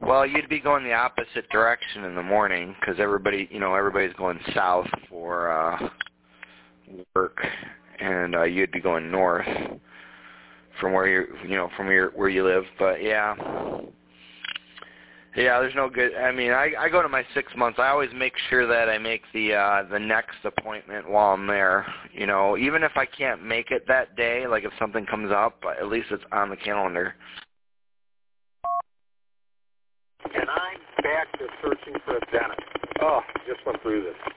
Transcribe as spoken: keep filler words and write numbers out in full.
Well, you'd be going the opposite direction in the morning because everybody, you know, everybody's going south for uh, work, and uh, you'd be going north from where you, you know, from your where you live. But yeah, yeah, there's no good. I mean, I I go to my six months. I always make sure that I make the uh, the next appointment while I'm there. You know, even if I can't make it that day, like if something comes up, at least it's on the calendar. And I'm back to searching for a dentist. Oh, just went through this.